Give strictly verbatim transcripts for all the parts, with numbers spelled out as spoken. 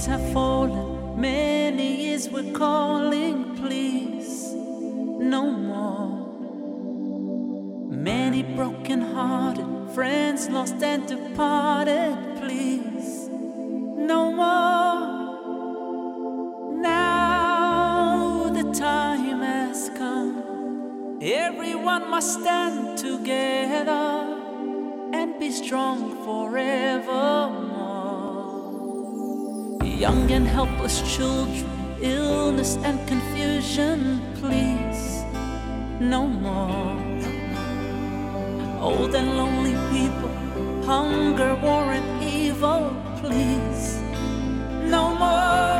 Kings have fallen, many is we're calling, please, no more. Many broken-hearted friends lost and departed, please, no more. Now the time has come, everyone must stand together and be strong forevermore. Young and helpless children, illness and confusion, please, no more. Old and lonely people, hunger, war and evil, please, no more.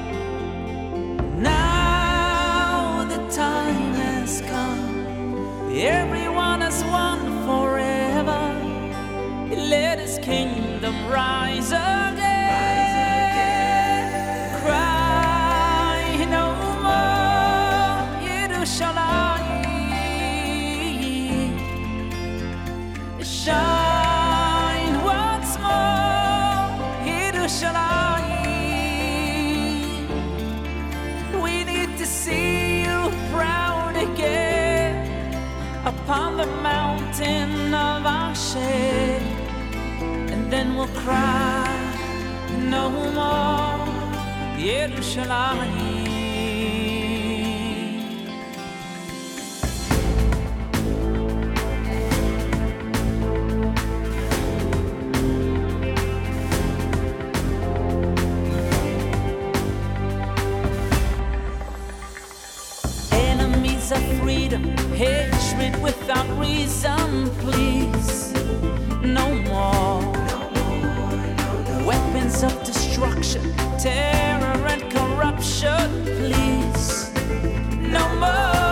Now the time has come, everyone has won forever. Let his kingdom rise again. Cry no more, Yerushalayim. Shine once more, Yerushalayim. We need to see you proud again upon the mountain of Asher. And then we'll cry no more, Yerushalayim. Enemies of freedom, hatred without reason, please, no more. Weapons of destruction, terror and corruption, please, no more.